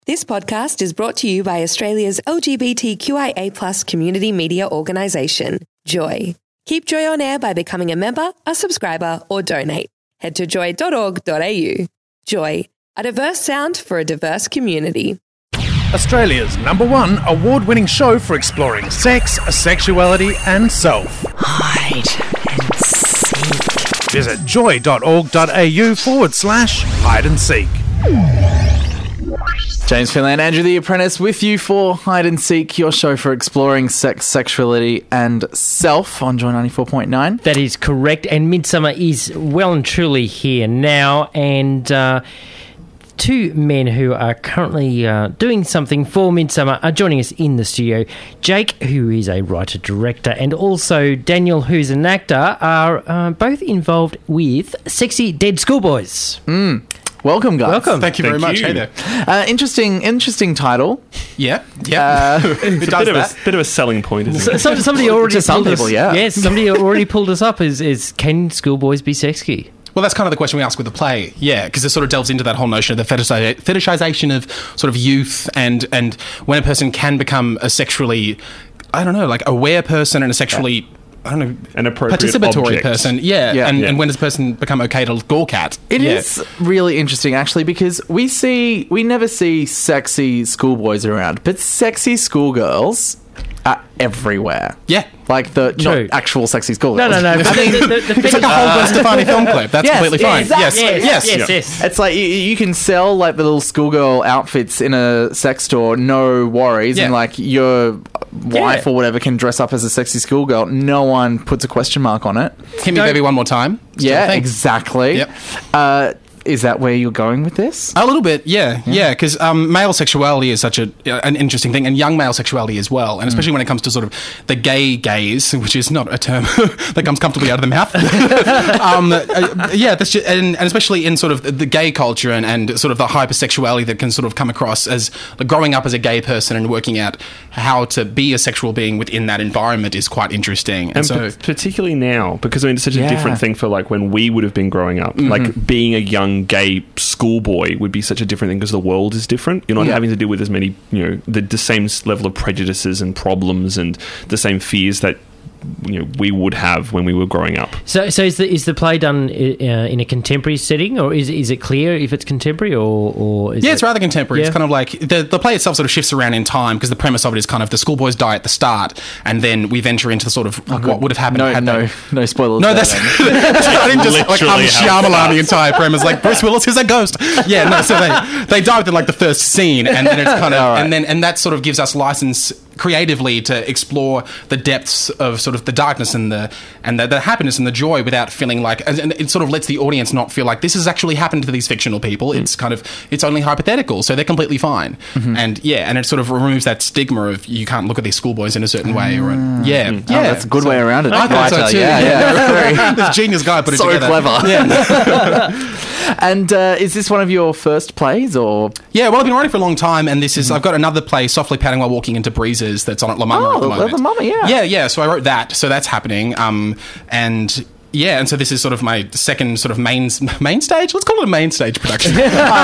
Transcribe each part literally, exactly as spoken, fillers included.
This podcast is brought to you by Australia's L G B T Q I A plus community media organisation, Joy. Keep Joy on air by becoming a member, a subscriber, or donate. Head to joy dot org dot a u. Joy, a diverse sound for a diverse community. Australia's number one award-winning show for exploring sex, sexuality, and self. Hide and seek. Visit joy dot org dot a u forward slash hide and seek. James Finlay and Andrew the Apprentice with you for Hide and Seek, your show for exploring sex, sexuality, and self on Joy ninety-four point nine. That is correct, and Midsummer is well and truly here now, and uh, two men who are currently uh, doing something for Midsummer are joining us in the studio. Jake, who is a writer-director, and also Daniel, who's an actor, are uh, both involved with Sexy Dead Schoolboys. Mm. Welcome, guys. Welcome. Thank you very Thank much. you. Hey there. Uh, interesting, interesting title. Yeah, yeah. Uh, Who It's a does bit of that? a, bit of a selling point, isn't So, it? some, somebody already To some pulled people, us, yeah. Yes, somebody already pulled us up. Is is can schoolboys be sexy? Well, that's kind of the question we ask with the play, yeah, because it sort of delves into that whole notion of the fetishiza- fetishization of sort of youth and and when a person can become a sexually, I don't know, like aware person and a sexually, I don't know, An appropriate participatory object. person, yeah, Yeah. and, Yeah. and when does a person become okay to gawk at? It yeah. is really interesting, actually, because we see we never see sexy schoolboys around, but sexy schoolgirls are everywhere. Yeah. Like the True. not actual sexy schoolgirls. No, no, no. I mean, the, the, the It's like a whole Gwen Stefani film clip. That's Yes, completely fine. exactly. Yes, yes, yes, yes, yes. yes. It's like you, you can sell like the little schoolgirl outfits in a sex store, no worries, Yeah. and like your wife Yeah. or whatever can dress up as a sexy schoolgirl. No one puts a question mark on it. Hit me, Don't- baby, one more time. Sort of Yeah, thing. exactly. Yep. Uh, is that where you're going with this? A little bit, yeah, yeah, because um, male sexuality is such a an interesting thing, and young male sexuality as well, and especially when it comes to sort of the gay gaze, which is not a term that comes comfortably out of the mouth. um, uh, yeah, that's just, and, and especially in sort of the gay culture and, and sort of the hypersexuality that can sort of come across as like, growing up as a gay person and working out how to be a sexual being within that environment is quite interesting. And, And so, p- particularly now, because I mean, it's such Yeah. a different thing for like when we would have been growing up. Mm-hmm. Like being a young gay schoolboy would be such a different thing because the world is different. You're not Yeah. having to deal with as many, you know, the, the same s- level of prejudices and problems and the same fears that you know we would have when we were growing up. So, so is the is the play done uh, in a contemporary setting, or is is it clear if it's contemporary, or or is yeah, it, it's rather contemporary. Yeah. It's kind of like the the play itself sort of shifts around in time because the premise of it is kind of the schoolboys die at the start, and then we venture into the sort of what would have happened. No, had no, they- no spoilers. No, there, that's, then. that's I didn't just like Literally um, how- Shyamalan the entire premise. Like Bruce Willis is a ghost. Yeah, no. So they they die within like the first scene, and then it's kind of All right. and then and that sort of gives us license creatively to explore the depths of sort of the darkness and the and the, the happiness and the joy without feeling like, and it sort of lets the audience not feel like this has actually happened to these fictional people. It's kind of it's only hypothetical, so they're completely fine. And yeah, and it sort of removes that stigma of you can't look at these schoolboys in a certain way, or yeah, yeah, Oh, that's a good So- way around it. I thought so Writer, too. Yeah, yeah. Very- this genius guy put it so together. clever. Yeah. And uh, is this one of your first plays, or Yeah, well, I've been writing for a long time, and this is I've got another play, Softly Padding While Walking into Breezes, that's on at La Mama Oh, at the La- moment. La Mama, yeah. yeah, yeah. So I wrote that, so that's happening, um, and. Yeah, and so this is sort of my second sort of main main stage. Let's call it a main stage production.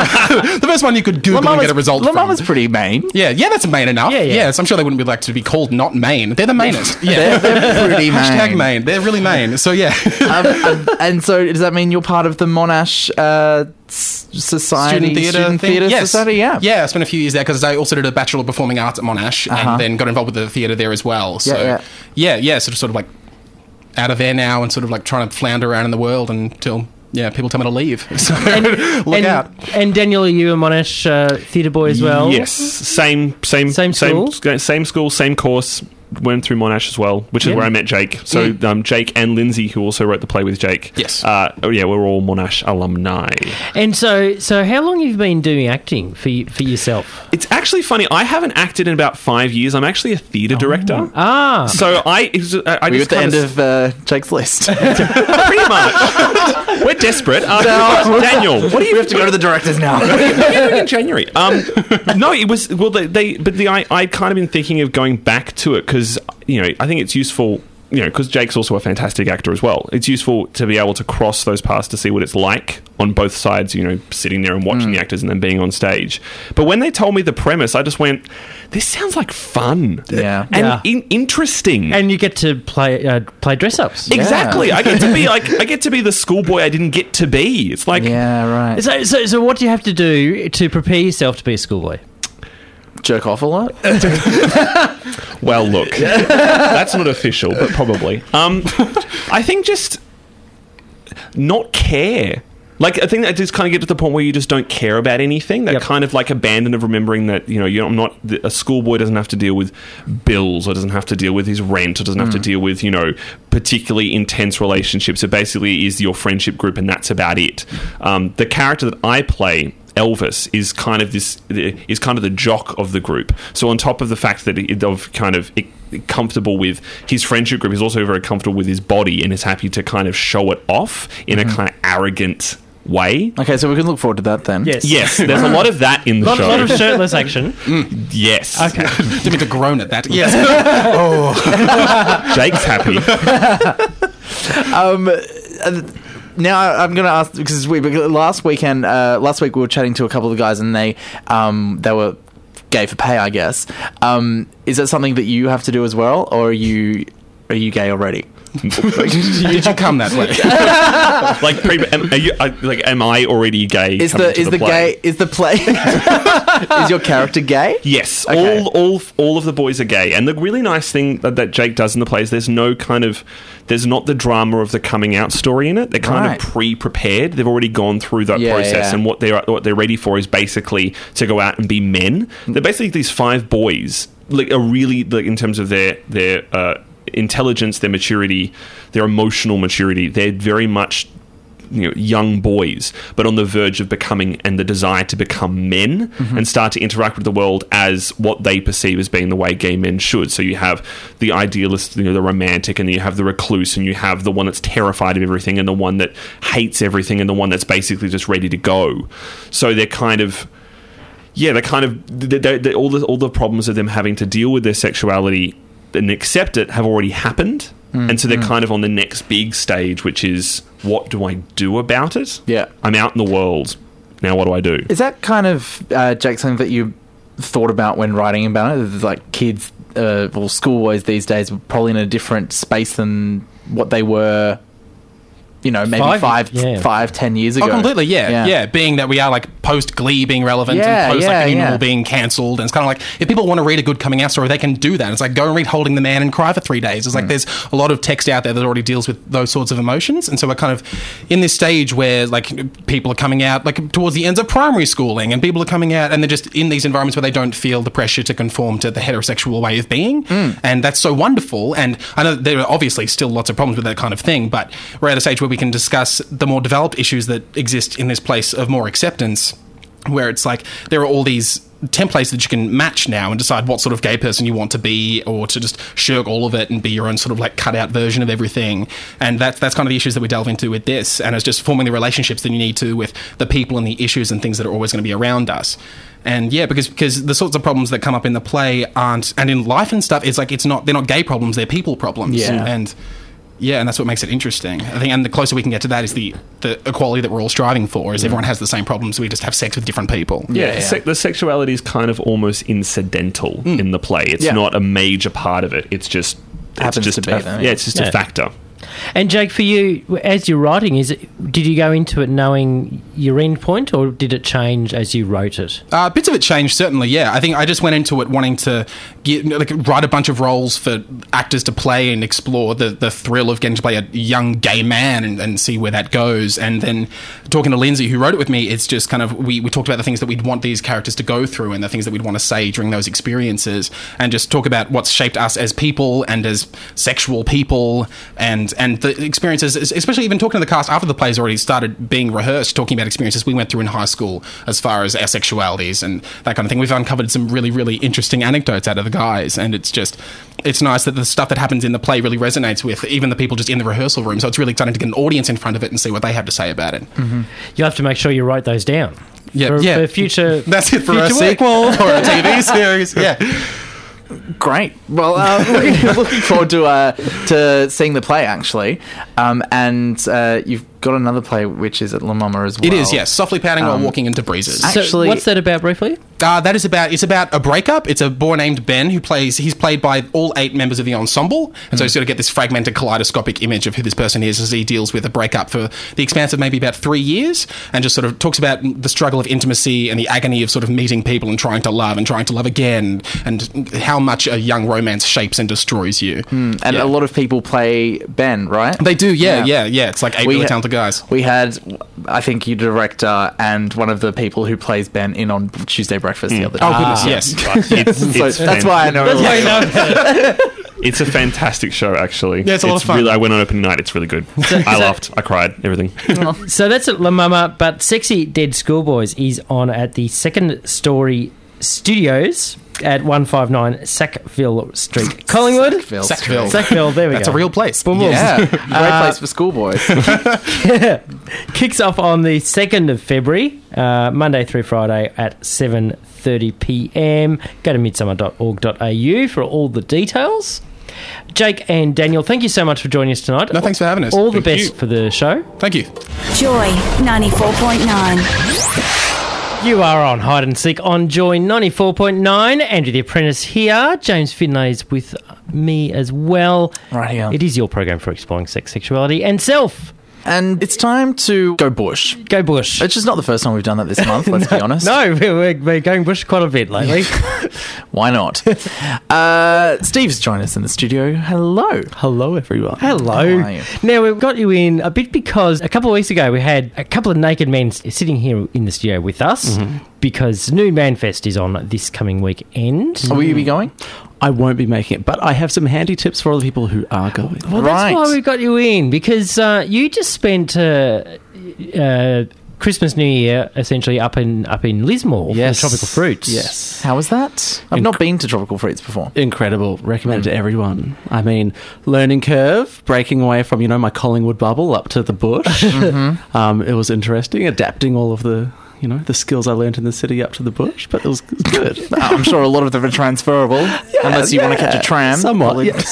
Uh, the first one you could Google and get a result La from. Mama's pretty main. Yeah, yeah, that's main enough. Yeah, yeah. Yes, I'm sure they wouldn't be like to be called not main. They're the mainest. Yeah, They're, they're pretty main. Hashtag main. They're really main. So yeah. Um, um, and so does that mean you're part of the Monash uh, s- Society? Student theatre Student thing? Theatre Yes. Society, yeah. Yeah, I spent a few years there because I also did a Bachelor of Performing Arts at Monash Uh-huh. and then got involved with the theatre there as well. So, Yeah, yeah, yeah. yeah, yeah, sort of, sort of like out of there now and sort of like trying to flounder around in the world until, yeah, people tell me to leave. So, look and, out. And Daniel, are you a Monash uh, theatre boy as well? Yes, same same Same school? same, same school, same course. Went through Monash as well, which is Yeah. where I met Jake. So Mm. um, Jake and Lindsay, who also wrote the play with Jake. Yes. Uh, oh yeah, we're all Monash alumni. And so, so how long have you been doing acting for you, for yourself? It's actually funny. I haven't acted in about five years. I'm actually a theatre director. Ah, So I, it was, I, I We're just at the end kinda- of uh, Jake's list. pretty much. We're desperate. Uh, Daniel, what do you we have to go to the directors now. what are you doing in January? Um, no, it was well. They, they but the I I kind of been thinking of going back to it because you know I think it's useful you know, because Jake's also a fantastic actor as well. It's useful to be able to cross those paths to see what it's like on both sides, you know, sitting there and watching mm. the actors and then being on stage. But when they told me the premise, I just went, this sounds like fun. Yeah. And Yeah. In- interesting. And you get to play uh, play dress ups. Exactly. I get to be like, I get to be the schoolboy I didn't get to be. It's like, Yeah, right. So, so, so what do you have to do to prepare yourself to be a schoolboy? Jerk off a lot? well, look, that's not official, but probably. Um, I think just not care. Like, I think that just kind of get to the point where you just don't care about anything. That Yep. kind of like abandon of remembering that, you know, you're not, a schoolboy doesn't have to deal with bills or doesn't have to deal with his rent or doesn't have to deal with, you know, particularly intense relationships. It basically is your friendship group and that's about it. Um, the character that I play, Elvis, is kind of this is kind of the jock of the group. So on top of the fact that he, of kind of comfortable with his friendship group, he's also very comfortable with his body and is happy to kind of show it off in mm-hmm. a kind of arrogant way. Okay, so we can look forward to that then. Yes. Yes, there's a lot of that in the lot, show. A lot of shirtless action. Mm. Yes. Okay. Didn't mean to groan at that. Yes. oh. Jake's happy. um, uh, now I'm going to ask, because we last weekend, uh, last week we were chatting to a couple of guys and they um, they were gay for pay, I guess. Um, is that something that you have to do as well, or are you are you gay already? Did you come that way? like, pre- am, are you, uh, like, am I already gay? Is the is the, the gay is the play is your character gay? Yes, okay. all all all of the boys are gay, and the really nice thing that, that Jake does in the play is there's no kind of there's not the drama of the coming out story in it. They're kind right. of pre-prepared. They've already gone through that yeah, process, yeah. and what they're what they're ready for is basically to go out and be men. They're basically these five boys, like, are really like in terms of their their. Uh, intelligence, their maturity, their emotional maturity. They're very much, you know, young boys, but on the verge of becoming and the desire to become men mm-hmm. and start to interact with the world as what they perceive as being the way gay men should. So you have the idealist, you know, the romantic, and you have the recluse, and you have the one that's terrified of everything, and the one that hates everything, and the one that's basically just ready to go. So they're kind of yeah, they're kind of they're, they're, all the all the problems of them having to deal with their sexuality and accept it have already happened, mm, and so they're mm. kind of on the next big stage, which is, what do I do about it? Yeah, I'm out in the world now. What do I do? Is that kind of uh, Jake, something that you thought about when writing about it? It's like kids, uh, well, schoolboys these days are probably in a different space than what they were, you know, maybe five, five, yeah. five ten years ago. Oh, completely, yeah. yeah. Yeah, being that we are like post-Glee being relevant yeah, and post yeah, like Innumerable yeah. being cancelled. And it's kind of like, if people want to read a good coming out story, they can do that. It's like, go and read Holding the Man and cry for three days. It's like, mm. there's a lot of text out there that already deals with those sorts of emotions. And so we're kind of in this stage where like people are coming out like towards the ends of primary schooling, and people are coming out and they're just in these environments where they don't feel the pressure to conform to the heterosexual way of being. Mm. And that's so wonderful. And I know there are obviously still lots of problems with that kind of thing, but we're at a stage where we can discuss the more developed issues that exist in this place of more acceptance, where it's like there are all these templates that you can match now and decide what sort of gay person you want to be, or to just shirk all of it and be your own sort of like cut out version of everything. And that's that's kind of the issues that we delve into with this, and it's just forming the relationships that you need to with the people and the issues and things that are always going to be around us. And yeah, because because the sorts of problems that come up in the play aren't, and in life and stuff, it's like it's not they're not gay problems, they're people problems. Yeah. And yeah, and that's what makes it interesting, I think. And the closer we can get to that is the, the equality that we're all striving for, is mm. everyone has the same problems, we just have sex with different people. Yeah, yeah. Se- the sexuality is kind of almost incidental mm. in the play. It's yeah. not a major part of it. It's just... It's happens just to be. A, Though, yeah. yeah, it's just yeah. a factor. And Jake, for you, as you're writing, is it, did you go into it knowing your end point, or did it change as you wrote it? Uh, bits of it changed, certainly, yeah. I think I just went into it wanting to get, like, write a bunch of roles for actors to play and explore the, the thrill of getting to play a young gay man and, and see where that goes. And then talking to Lindsay, who wrote it with me, it's just kind of, we, we talked about the things that we'd want these characters to go through and the things that we'd want to say during those experiences, and just talk about what's shaped us as people and as sexual people, and, and the experiences, especially even talking to the cast after the play's already started being rehearsed, talking about experiences we went through in high school as far as our sexualities and that kind of thing. We've uncovered some really, really interesting anecdotes out of the guys, and it's just, it's nice that the stuff that happens in the play really resonates with even the people just in the rehearsal room, so it's really exciting to get an audience in front of it and see what they have to say about it. Mm-hmm. You'll have to make sure you write those down. Yeah, for, yeah. for future That's it for future a work. sequel or a T V series. Yeah. Great. Well, uh, looking, looking forward to uh, to seeing the play, actually. Um, and uh, you've got another play which is at La Mama as well. It is, yes. Softly Pouting Um, While Walking into Breezes. So Actually- what's that about briefly? Uh, that is about it's about a breakup. It's a boy named Ben who plays. He's played by all eight members of the ensemble, and so you sort of get this fragmented, kaleidoscopic image of who this person is as he deals with a breakup for the expanse of maybe about three years, and just sort of talks about the struggle of intimacy and the agony of sort of meeting people and trying to love and trying to love again, and how much a young romance shapes and destroys you. And Yeah. a lot of people play Ben, right? They do, yeah, Yeah. yeah, yeah. It's like eight We really ha- talented guys. We had, I think, your director and one of the people who plays Ben in on Tuesday Breakfast the other day. Oh goodness, yes. It's, So it's that's why I know. That's why you know about it. It's a fantastic show, actually. Yeah, it's a lot of fun. Really, I went on opening night. It's really good. I laughed. I cried. Everything. So that's at La Mama, but Sexy Dead Schoolboys is on at the Second Story Studios at one fifty-nine Sackville Street, Collingwood. Sackville. Sackville. Sackville, there we That's go. a real place. Boom, boom. Yeah, great place for schoolboys. Kicks off on the second of February, uh, Monday through Friday at seven thirty p m. Go to midsummer dot org dot a u for all the details. Jake and Daniel, thank you so much for joining us tonight. No, thanks for having us. All the Thank best you. for the show. Thank you. Joy ninety-four point nine. You are on Hide and Seek on Joy ninety-four point nine. Andrew the Apprentice here. James Finlay is with me as well. Right here. It is your program for exploring sex, sexuality, and self. And it's time to go bush. Go bush. Which is not the first time we've done that this month, let's be honest. No, we're, we're going bush quite a bit lately. Why not? uh, Steve's joined us in the studio. Hello. Hello, everyone. Hello. How are you? Now, we've got you in a bit because a couple of weeks ago we had a couple of naked men s- sitting here in the studio with us because Nude Man Fest is on this coming weekend. Will you be going? I won't be making it, but I have some handy tips for all the people who are going. Well, Right. that's why we got you in, because uh, you just spent uh, uh, Christmas, New Year, essentially up in up in Lismore Yes. for Tropical Fruits. Yes. How was that? I've not been to Tropical Fruits before. Incredible. Recommend it to everyone. I mean, learning curve, breaking away from, you know, my Collingwood bubble up to the bush. um, it was interesting, adapting all of the, you know, the skills I learned in the city up to the bush, but it was, it was good. I'm sure a lot of them are transferable, unless you want to catch a tram. Somewhat, Probably- yes.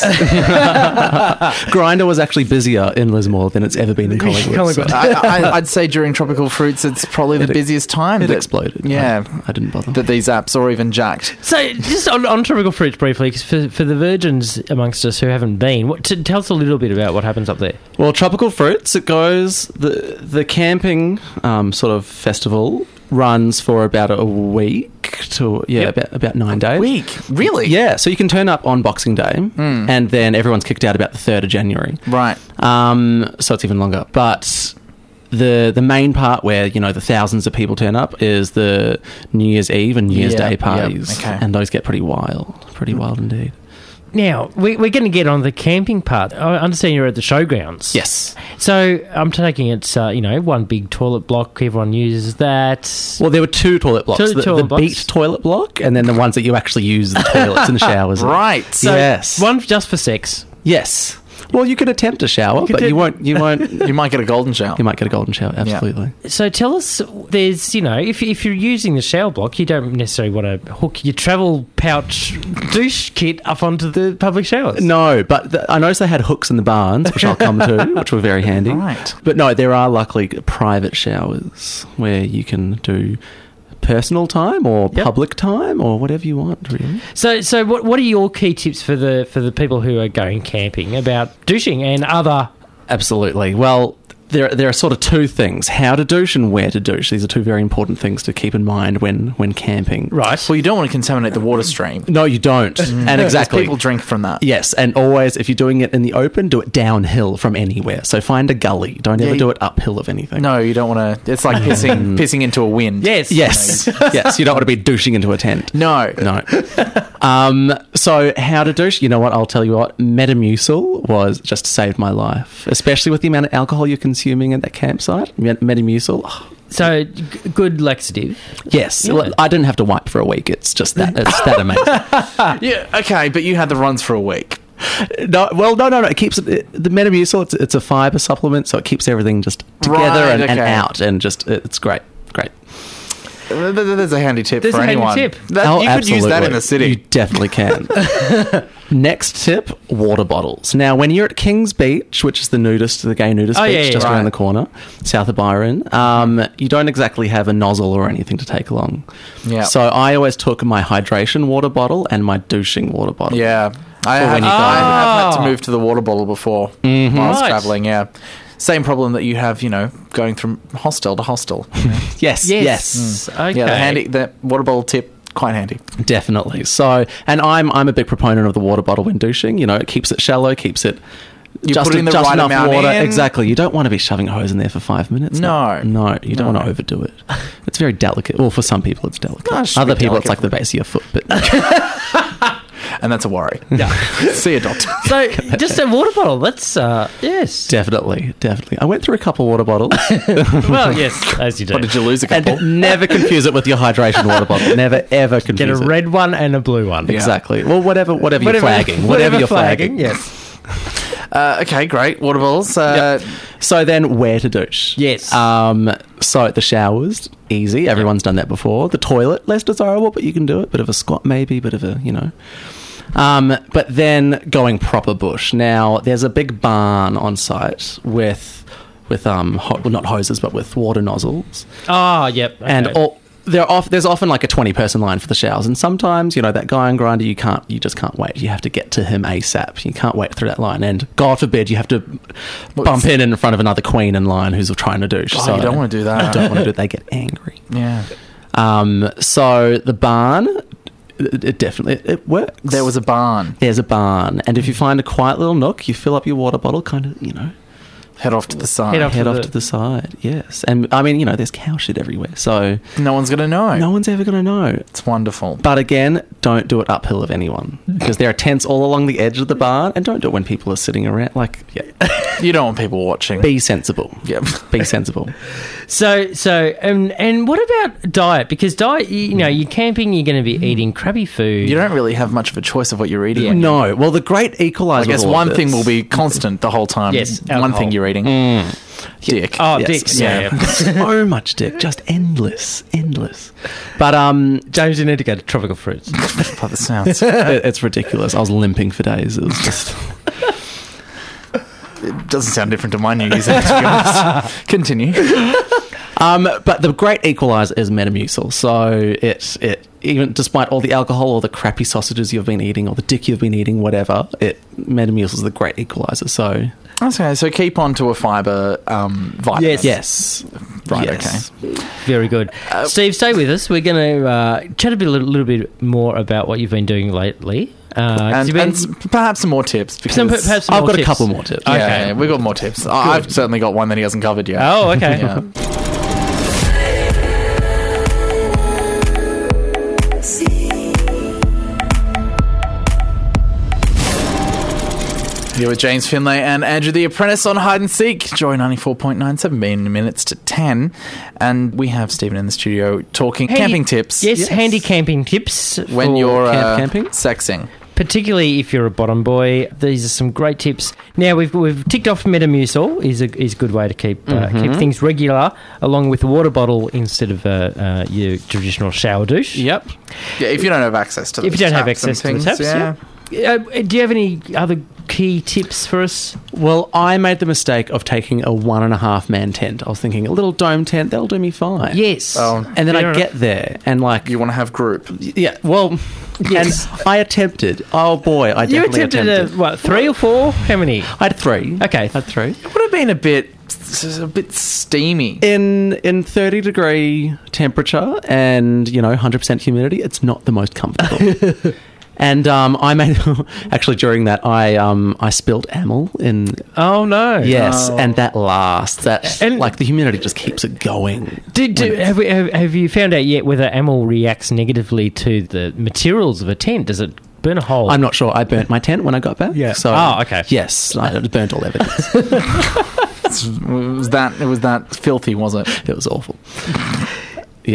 Grinder was actually busier in Lismore than it's ever been in Collingwood. Collingwood. so I, I, I'd say during Tropical Fruits, it's probably the It- busiest time. it that- exploded. Yeah. I, I didn't bother. That these apps are even jacked. So, just on, on Tropical Fruits briefly, 'cause for, for the virgins amongst us who haven't been, what, t- tell us a little bit about what happens up there. Well, Tropical Fruits, it goes, the the camping um, sort of festival runs for about a week to, yeah, Yep. about, about nine days. Week? Really? Yeah, so you can turn up on Boxing Day and then everyone's kicked out about the third of January. Right. Um, so it's even longer. But the the main part where, you know, the thousands of people turn up is the New Year's Eve and New Year's Yeah, Day yeah, parties. okay. And those get pretty wild. Pretty wild indeed. Now, we, we're going to get on the camping part. I understand you're at the showgrounds. Yes. So, I'm taking it's, uh, you know, one big toilet block. Everyone uses that. Well, there were two toilet blocks. Two the toilet the blocks. beach toilet block and then the ones that you actually use the toilets and showers in. Right. So, yes. one just for sex. Yes. Well, you could attempt a shower, could but do- you won't. You won't. You might get a golden shower. You might get a golden shower. Absolutely. So tell us, there's, you know, if, if you're using the shower block, you don't necessarily want to hook your travel pouch douche kit up onto the public showers. No, but th- I noticed they had hooks in the barns, which I'll come to, which were very handy. Right. But no, there are luckily private showers where you can do personal time or Yep. public time or whatever you want, really. So, so what what are your key tips for the for the people who are going camping about douching and other? Absolutely. Well, there there are sort of two things: how to douche and where to douche. These are two very important things to keep in mind when when camping. Right. Well, you don't want to contaminate the water stream. No, you don't. And exactly. People drink from that. Yes, and always, if you're doing it in the open, do it downhill from anywhere. So find a gully. Don't Yeah, ever you- do it uphill of anything. No, you don't want to. It's like pissing pissing into a wind. Yes. Yes. Yes, you don't want to be douching into a tent. No. No. Um, so how to douche? You know what? I'll tell you what. Metamucil was just saved my life, especially with the amount of alcohol you're consuming at that campsite. Met- Metamucil. oh, So, g- good laxative. yes. Yeah. Well, I didn't have to wipe for a week. It's just that. It's that amazing. Yeah. Okay, but you had the runs for a week. No, well, no, no, no. It keeps it, the Metamucil. It's, it's a fiber supplement, so it keeps everything just together Right, and, and okay. out, and just it's great, great. Th- th- There's a handy tip There's for a handy anyone. tip. That, Oh, you could use that in the absolutely. You city. definitely can. Next tip, water bottles. Now, when you're at Kings Beach, which is the nudist, the gay nudist Oh, beach yeah, yeah, just right. around the corner, south of Byron, um, you don't exactly have a nozzle or anything to take along. Yeah. So I always took my hydration water bottle and my douching water bottle. Yeah. I For have, when you I go. have had to Oh. move to the water bottle before while I was Right. travelling, yeah. Same problem that you have, you know, going from hostel to hostel. you know. Yes, Yes. yes. Okay. Yeah, the handy, the water bottle tip, quite handy. Definitely. So, and I'm I'm a big proponent of the water bottle when douching. You know, it keeps it shallow, keeps it You just, put in the just right enough amount water. in. Exactly. You don't want to be shoving a hose in there for five minutes. No. no, you don't No. want to overdo it. It's very delicate. Well, for some people, it's delicate. No, it should Other be people, it's delicate. like the base of your foot. But And that's a worry. Yeah. See a doctor. So, just a water bottle. That's, uh, yes. definitely, definitely. I went through a couple water bottles, Well, yes, as you do. What, did you lose a couple? and never confuse it with your hydration water bottle. Never ever confuse Get a it. red one and a blue one. Exactly. Well, whatever, whatever, you're flagging, whatever, you're flagging. yes. Uh, okay, great. Water bottles. Uh, So then, where to douche? Yes. Um. So the showers, easy. Everyone's done that before. The toilet, less desirable, but you can do it. Bit of a squat, maybe. Bit of a, you know. Um. But then going proper bush. Now there's a big barn on site with, with um, ho- well, not hoses, but with water nozzles, Oh, yep. and okay. all. There off, there's often like a twenty person line for the showers, and sometimes, you know, that guy on Grindr, you can't, you just can't wait. You have to get to him ASAP. You can't wait through that line, and God forbid you have to bump in in front of another queen in line who's trying to douche. Oh, you don't wanna do that. You don't want to do it. They get angry. yeah. Um, so the barn, it, it definitely it works. There was a barn. There's a barn, and if you find a quiet little nook, you fill up your water bottle, kind of, you know, Head off to the side. Head off head to off the- to the side. Yes, and I mean, you know, there's cow shit everywhere, so No one's going to know. no one's ever going to know. It's wonderful. But again, don't do it uphill of anyone, because there are tents all along the edge of the barn, and don't do it when people are sitting around. Like, yeah, You don't want people watching. be sensible. Yep. Be sensible. So, so, and and what about diet? Because diet, you, you know, you're camping, you're going to be eating crappy food. You don't really have much of a choice of what you're eating. when you- No, well, the great equalizer. I guess with all one of thing this- will be constant the whole time. Yes, One alcohol. thing you're eating. Dick. Oh, Yes, dicks. yeah. Yeah. yeah. so much dick, just endless, endless. But um, James, you need to go to tropical fruits. By the sounds. it, it's ridiculous. I was limping for days. It was just. It doesn't sound different to my New Year's Eve, to be honest. Continue. Um, but the great equalizer is Metamucil. So it it even despite all the alcohol or the crappy sausages you've been eating or the dick you've been eating, whatever, it Metamucil is the great equalizer. So Okay, so keep on to a fibre um, vitamin. Yes. yes, Right, yes. Very good. Steve, stay with us. We're going to uh, chat a bit, little, little bit more about what you've been doing lately. Uh, 'cause And, you've been- and s- perhaps some more tips. Because some, perhaps some I've more got a tips. couple more tips. Yeah, Okay. yeah, we've got more tips. I- I've certainly got one that he hasn't covered yet. Oh, okay. Yeah. Here with James Finlay and Andrew the Apprentice on Hide and Seek. Joy ninety-four point nine, seventeen minutes to ten. And we have Stephen in the studio talking Handy- camping tips. Yes, handy camping tips. When for you're camp uh, camping? sexing. particularly if you're a bottom boy. These are some great tips. Now we've we've ticked off Metamucil is a is a good way to keep uh, Mm-hmm. keep things regular, along with a water bottle instead of uh, uh, your traditional shower douche. Yep. Yeah, if you don't have access to the If you don't have taps and access to the things, taps, yeah. Uh, do you have any other key tips for us? Well, I made the mistake of taking a one and a half man tent. I was thinking a little dome tent, that'll do me fine. Yes. Oh. And then Fair I enough. get there and like You want to have group. yeah, well, Yes. and I attempted. Oh boy, I You definitely attempted, attempted. a, what, three or four? How many? I had three. Okay. I had three. It would have been a bit, a bit steamy. In in thirty degree temperature and you know one hundred percent humidity, it's not the most comfortable. And um, I made actually during that I um, I spilled amyl in Oh, no. yes, Oh. and that lasts. That And- like the humidity just keeps it going. Did, do, have, we, have, have you found out yet whether amyl reacts negatively to the materials of a tent? Does it burn a hole? I'm not sure. I burnt my tent when I got back. Yeah. So Oh, okay. Yes, I burnt all evidence. It was that, it was that filthy, was it? It was awful. Yeah.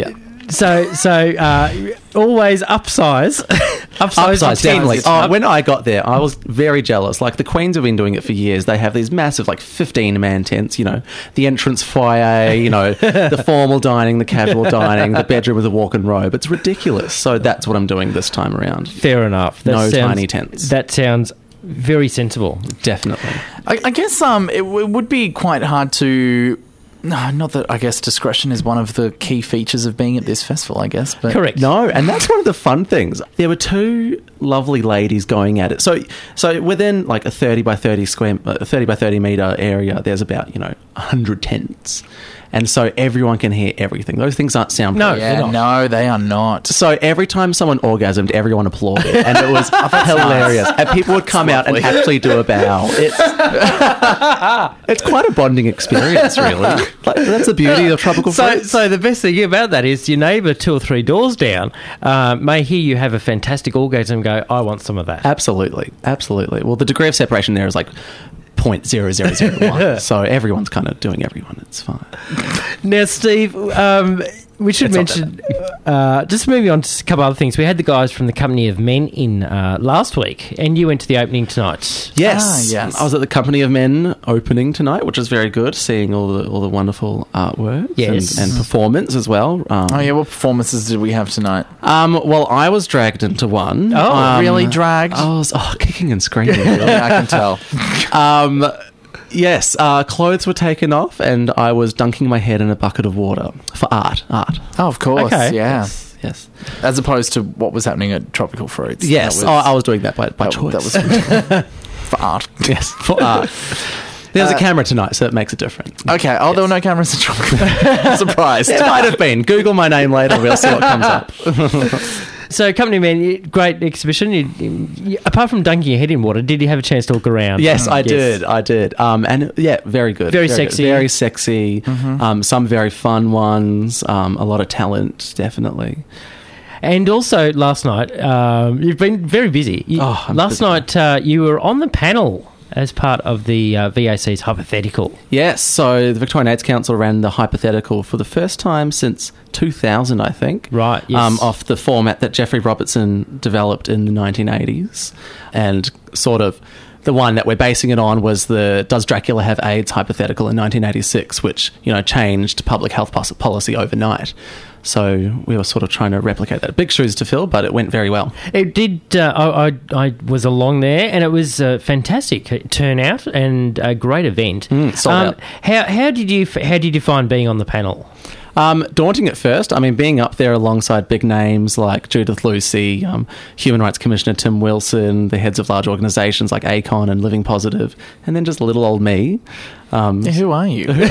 So, so uh, always upsize. upsize, Upsize, definitely. Oh, Up- when I got there, I was very jealous. Like, the Queens have been doing it for years. They have these massive, like, fifteen-man tents, you know, the entrance foyer, you know, the formal dining, the casual dining, the bedroom with a walk-in robe. It's ridiculous. So that's what I'm doing this time around. Fair enough. That No sounds- tiny tents. That sounds very sensible. Definitely. I, I guess um, it, w- would be quite hard to. No, not that I guess discretion is one of the key features of being at this festival, I guess. But Correct. No, and that's one of the fun things. There were two lovely ladies going at it. So, so within like a thirty by thirty square, a thirty by thirty meter area, there's about, you know, a hundred tents, and so everyone can hear everything. Those things aren't soundproof. No, Yeah, they're not. no, they are not. So every time someone orgasmed, everyone applauded, and it was hilarious. And people would come out and lovely. actually do a bow. It's it's quite a bonding experience, really. Like, that's the beauty of tropical So, fruits. so the best thing about that is your neighbour two or three doors down uh, may hear you have a fantastic orgasm and go, I want some of that. Absolutely, absolutely. Well, the degree of separation there is like point zero zero zero one, so everyone's kind of doing everyone. It's fine. Now, Steve, um, we should It's not mention, uh, just moving on to a couple other things. We had the guys from the Company of Men in uh, last week, and you went to the opening tonight. Yes, Ah, yes. I was at the Company of Men opening tonight, which was very good. Seeing all the all the wonderful artwork, Yes. and, and performance as well. Um, Oh yeah, what performances did we have tonight? Um, well, I was dragged into one. Oh, Um, really dragged? I was oh, kicking and screaming. Yeah, I can tell. um, yes, uh, clothes were taken off, and I was dunking my head in a bucket of water for art. Art. Oh, of course. Okay. Yeah. Yes. Yes. As opposed to what was happening at Tropical Fruits. Yes. That oh, was- I was doing that by, by that, choice. that was for art. yes, for art. There's Uh, a camera tonight, so it makes it different. Okay. Oh, there were no cameras at Tropical. Surprised. It might have been. Google my name later. We'll see what comes up. So, Company of Men, you- great exhibition. You, you, apart from dunking your head in water, did you have a chance to look around? Yes, I Yes. did. I did. Um, and yeah, very good. Very good. sexy. Very sexy. Um, some very fun ones. Um, a lot of talent, definitely. And also last night, um, you've been very busy. You- Oh, I'm last busy. night, uh, you were on the panel as part of the uh, V A C's Hypothetical. Yes, so the Victorian AIDS Council ran the hypothetical for the first time since two thousand, I think. Right, yes. Um, off the format that Jeffrey Robertson developed in the nineteen eighties. And sort of the one that we're basing it on was the Does Dracula Have AIDS hypothetical in nineteen eighty-six, which, you know, changed public health pos- policy overnight. So we were sort of trying to replicate that. Big shoes to fill, but it went very well. It did. Uh, I, I, I was along there, and it was a fantastic turnout and a great event. Mm, sold um, out. How how did you how did you find being on the panel? Um, daunting at first. I mean, being up there alongside big names like Judith Lucy, um, Human Rights Commissioner Tim Wilson, the heads of large organisations like ACON and Living Positive, and then just little old me. Um, Yeah, who are you? who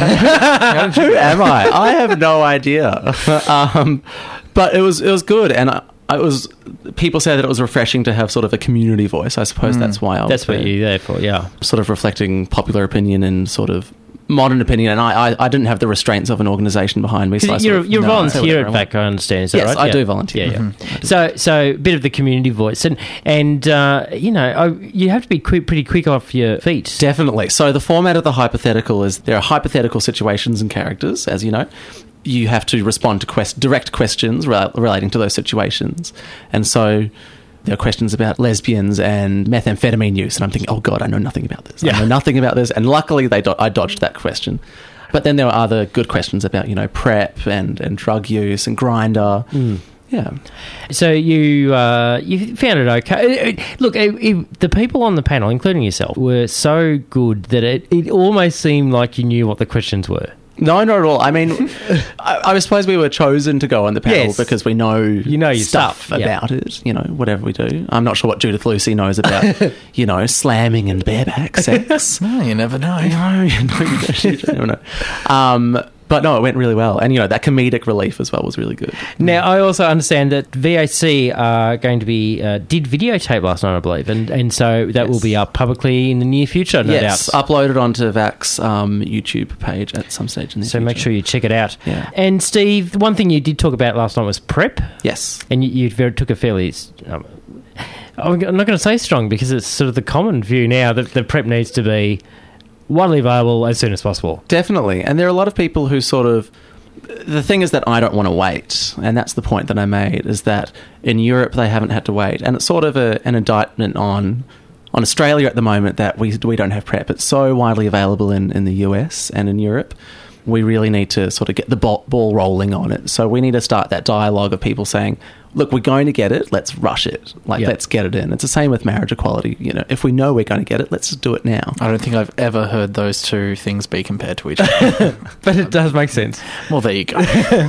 am I? I have no idea. um, but it was it was good, and I, I was. People say that it was refreshing to have sort of a community voice. I suppose that's why I was That's what there. you're there for. Yeah. Sort of reflecting popular opinion and sort of modern opinion, and I, I, I didn't have the restraints of an organisation behind me. So I sort You're, of- you're a no, I say volunteer whatever at I V A C, I understand. Is that Yes, right? I Yeah. do volunteer. Yeah, yeah. Mhm. So, so a bit of the community voice, and and uh, you know, I, you have to be quick, pretty quick off your feet. Definitely. So the format of the hypothetical is there are hypothetical situations and characters, as you know. You have to respond to quest- direct questions rel- relating to those situations. And so there are questions about lesbians and methamphetamine use. And I'm thinking, oh, God, I know nothing about this. Yeah. I know nothing about this. And luckily, they do- I dodged that question. But then there were other good questions about, you know, PrEP and, and drug use and Grindr. Yeah. So you uh, you found it okay. Uh, uh, Look, it, it, the people on the panel, including yourself, were so good that it, it almost seemed like you knew what the questions were. No, not at all. I mean, I, I suppose we were chosen to go on the panel Yes. because we know You know your stuff, stuff, yeah. about it. You know, whatever we do. I'm not sure what Judith Lucy knows about, you know, slamming and bareback sex. No, you never know. No, you know, you don't, you don't know. Um, but no, it went really well, and you know that comedic relief as well was really good. Now, I also understand that V A C are going to be uh, did videotape last night, I believe, and and so that will Yes. be up publicly in the near future, no yes, doubt. uploaded onto V A C's um, YouTube page at some stage in the So future. make sure you check it out. Yeah. And Steve, one thing you did talk about last night was PrEP, Yes. and you, you very, took a fairly. Um, I'm not going to say strong because it's sort of the common view now that the PrEP needs to be widely available as soon as possible. Definitely. And there are a lot of people who sort of The thing is that I don't want to wait, and that's the point that I made, is that in Europe they haven't had to wait, and it's sort of a, an indictment on on Australia at the moment that we we don't have PrEP. It's so widely available in, in the U S and in Europe. We really need to sort of get the ball, ball rolling on it. So we need to start that dialogue of people saying, look, we're going to get it, let's rush it. Like, Yep. let's get it in. It's the same with marriage equality. You know, if we know we're going to get it, let's just do it now. I don't think I've ever heard those two things be compared to each other. But it does make sense. Well, there you go.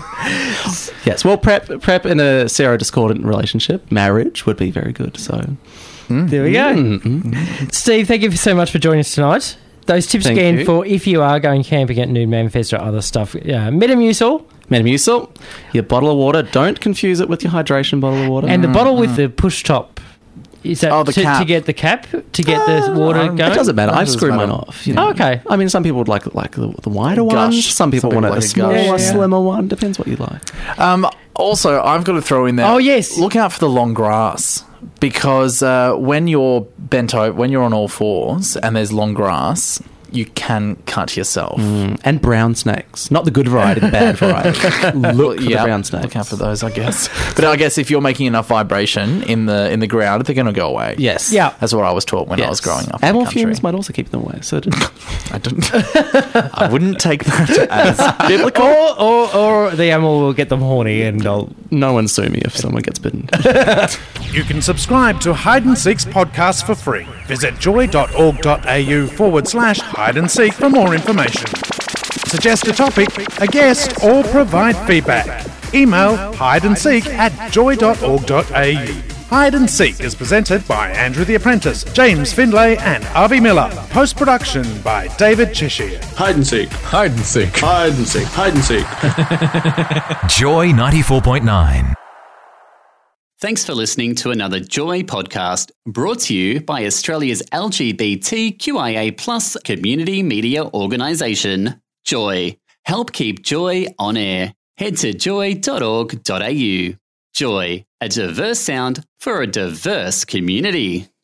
Yes, well, PrEP, PrEP in a serodiscordant relationship, marriage, would be very good. So There we go. Mm-hmm. Steve, thank you so much for joining us tonight. Those tips Thank again you. for if you are going camping at Nude Manifest or other stuff. Uh, Metamucil Metamucil, your bottle of water, don't confuse it with your hydration bottle of water. and the bottle with the push top. Is that Oh, the to, cap. to get the cap? To get the water um, going? It doesn't matter. That I doesn't screw mine matter. off. You know. Oh, okay. I mean, some people would like like the, the wider Gush. one. Some people Some want people a like a smaller, gush. Yeah, yeah. slimmer one. Depends what you like. Um, also, I've got to throw in there. Oh, yes. Look out for the long grass, because uh, when you're bent over, when you're on all fours and there's long grass, you can cut yourself. Mm, and brown snakes. Not the good variety, the bad variety. Look for Yeah, the brown snakes. Look out for those, I guess. But I guess if you're making enough vibration in the in the ground, they're going to go away. Yes. Yeah. That's what I was taught when I Yes. was growing up. in the Animal country. fumes might also keep them away. So I don't. I wouldn't take that as biblical. Or, or, or the animal will get them horny and they'll... no one sue me if someone gets bitten. You can subscribe to Hide and Seek's podcast for free. Visit joy.org.au forward slash hide and seek for more information. Suggest a topic, a guest, or provide feedback. Email hideandseek at joy.org.au. Hide and Seek is presented by Andrew the Apprentice, James Findlay, and Avi Miller. Post-production by David Cheshire. Hide and seek. Hide and seek. Hide and seek. Hide and seek. Joy ninety-four point nine. Thanks for listening to another Joy podcast brought to you by Australia's L G B T Q I A plus community media organisation, Joy. Help keep Joy on air. Head to joy dot org dot a u. Joy, a diverse sound for a diverse community.